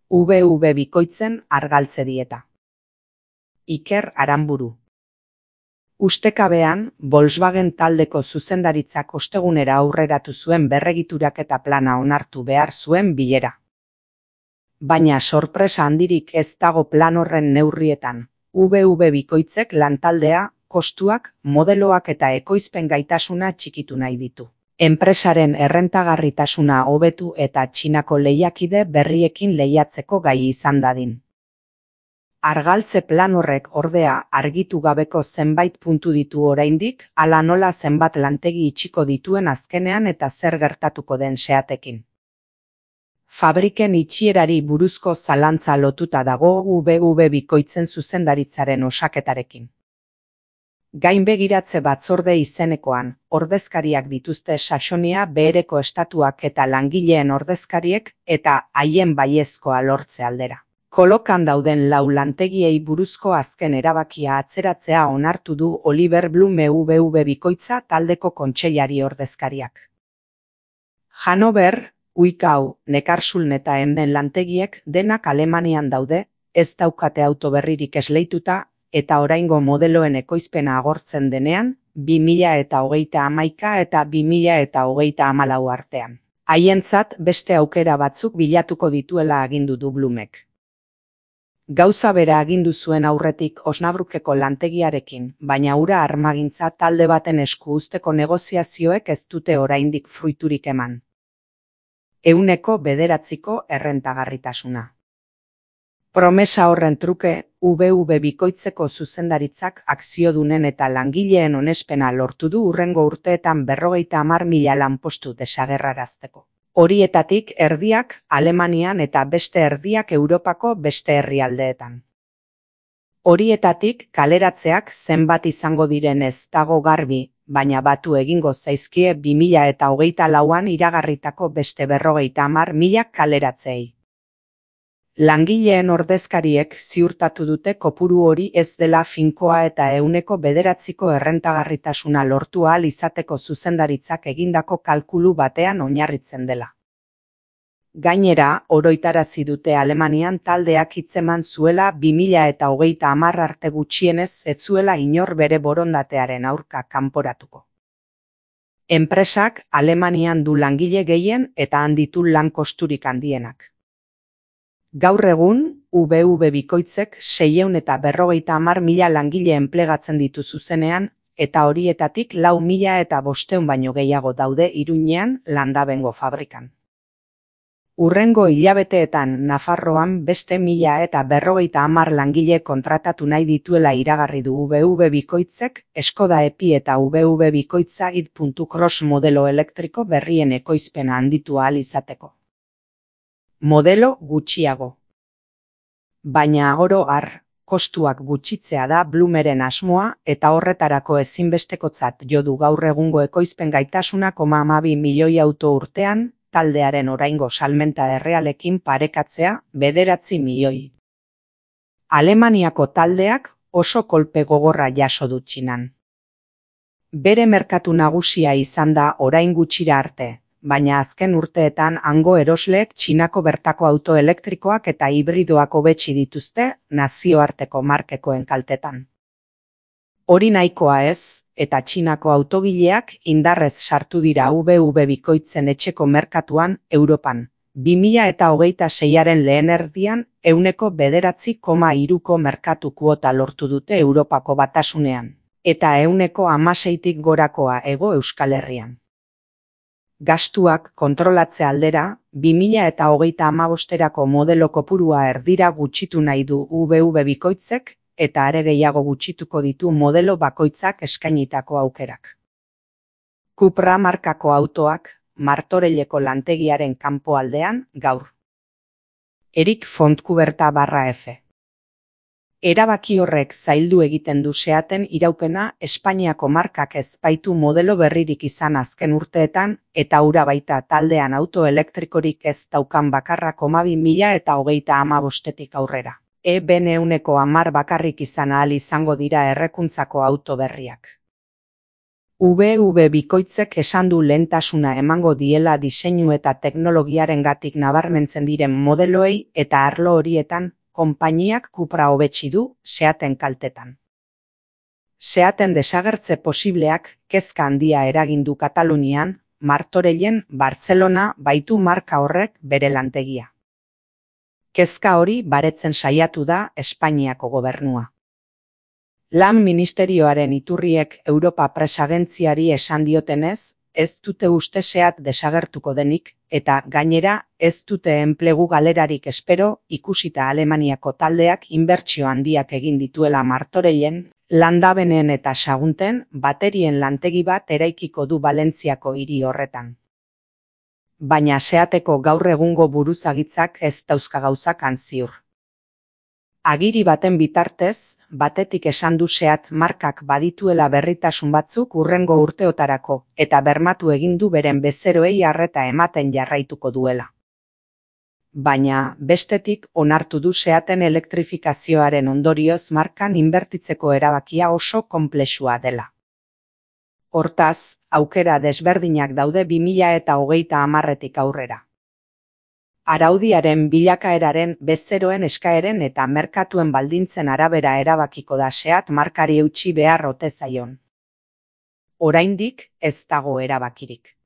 VV bikoitzen argaltze dieta. Iker Aranburu. Ustekabean, Volkswagen taldeko zuzendaritzak ostegunera aurreratu zuen berregituraketa plana onartu behar zuen bilera. Baina sorpresa handirik ez dago plan horren neurrietan. VV bikoitzek lantaldea, kostuak, modeloak eta ekoizpen gaitasuna txikitu nahi ditu. Enpresaren errentagarritasuna hobetu eta Txinako lehiakide berriekin lehiatzeko gai izan dadin. Argaltze plan horrek ordea argitu gabeko zenbait puntu ditu oraindik, hala nola zenbat lantegi itxiko dituen azkenean eta zer gertatuko den Seatekin. Fabriken itxierari buruzko zalantza lotuta dago VV bikoitzen zuzendaritzaren osaketarekin. Gainbegiratze batzorde izenekoan, ordezkariak dituzte Saxonia Behereko estatuak eta langileen ordezkariek eta haien baiezkoa lortze aldera. Kolokan dauden 4 lantegiei buruzko azken erabakia atzeratzea onartu du Oliver Blume VV bikoitza taldeko kontseilari ordezkariak. Hannover, Uikau, Nekarsuln eta Enden lantegiek denak Alemanian daude, ez daukate auto berririk esleituta, eta oraingo modeloen ekoizpena agortzen denean, 2031 eta 2034 artean. Haientzat beste aukera batzuk bilatuko dituela agindu du Blumek. Gauza bera agindu zuen aurretik Osnabrukeko lantegiarekin, baina hura armagintza talde baten esku uzteko negoziazioek ez dute oraindik fruiturik eman. 9% errentagarritasuna. Promesa horren truke, VV bikoitzeko zuzendaritzak akziodunen eta langileen onespena lortu du hurrengo urteetan 50.000 lanpostu desagerrarazteko. Horietatik erdiak Alemanian eta beste erdiak Europako beste herrialdeetan. Horietatik kaleratzeak zenbat izango diren ez dago garbi, baina batu egingo zaizkie 2024an iragarritako beste 50.000 kaleratzei. Langileen ordezkariek ziurtatu dute kopuru hori ez dela finkoa eta 9% errentagarritasuna lortu ahal izateko zuzendaritzak egindako kalkulu batean oinarritzen dela. Gainera, oroitarazi dute Alemanian taldeak hitzeman zuela 2030 arte gutxienez ez zuela inor bere borondatearen aurka kanporatuko. Enpresak Alemanian du langile gehien eta han ditu lan kosturik handienak. Gaur egun, VV bikoitzek 650.000 langile enplegatzen ditu zuzenean, eta horietatik 4.500 baino gehiago daude Iruñean Landabengo fabrikan. Hurrengo hilabeteetan Nafarroan beste 1.050 langile kontratatu nahi dituela iragarri du VV bikoitzek, Skoda Epi eta VV bikoitza id.cross modelo elektriko berrien ekoizpena handitu ahal izateko. Modelo gutxiago. Baina oro har, kostuak gutxitzea da Blumeren asmoa eta horretarako ezinbestekotzat jo du gaur egungo ekoizpen gaitasuna 12 milioi auto urtean, taldearen oraingo salmenta errealekin parekatzea 9 milioi. Alemaniako taldeak oso kolpe gogorra jaso du Txinan. Bere merkatu nagusia izan da orain gutxira arte, baina azken urteetan hango erosleek Txinako bertako auto elektrikoak eta hibridoak hobetsi dituzte nazioarteko markekoen kaltetan. Hori nahikoa ez, eta Txinako autogileak indarrez sartu dira VV bikoitzen etxeko merkatuan Europan. 2026aren lehen erdian 9,3% merkatu kuota lortu dute Europako batasunean, eta 16% gorakoa Hego Euskal Herrian. Gastuak kontrolatze aldera, 2035erako modelo kopurua erdira gutxitu nahi du VV bikoitzek, eta are gehiago gutxituko ditu modelo bakoitzak eskainitako aukerak. Cupra markako autoak, Martorelleko lantegiaren kanpoaldean, gaur. Erik Fontcuberta/F. Erabaki horrek zaildu egiten du Seaten iraupena Espainiako markak ez baitu modelo berririk izan azken urteetan, eta hura baita taldean auto elektrikorik ez daukan bakarra 2035etik aurrera. EBN 10 bakarrik izan ahal izango dira errekuntzako auto berriak. VV bikoitzek esan du lehentasuna emango diela diseinu eta teknologiarengatik nabarmentzen diren modeloei eta arlo horietan konpainiak Cupra hobetsi du Seaten kaltetan. Seaten desagertze posibleak kezka handia eragin du Katalunian, Martorellen Bartzelona baitu marka horrek bere lantegia. Kezka hori baretzen saiatu da Espainiako gobernua. Lan ministerioaren iturriek Europa Press Agentziari esan diotenez, ez dute uste Seat desagertuko denik, eta gainera ez dute enplegu galerarik espero ikusita Alemaniako taldeak inbertsio handiak egin dituela Martorellen, Landabenen eta Sagunten baterien lantegi bat eraikiko du Valentziako hiri horretan. Baina Seateko gaur egungo buruzagitzak ez dauzka gauzak ziur. Agiri baten bitartez, batetik esan du Seat markak badituela berritasun batzuk hurrengo urteotarako, eta bermatu egin du beren bezeroei arreta ematen jarraituko duela. Baina, bestetik onartu du Seaten elektrifikazioaren ondorioz markan inbertitzeko erabakia oso konplexua dela. Hortaz, aukera desberdinak daude 2030etik aurrera. Araudiaren bilakaeraren, bezeroen eskaeren eta merkatuen baldintzen arabera erabakiko da Seat markari eutsi behar ote zaion. Oraindik ez dago erabakirik.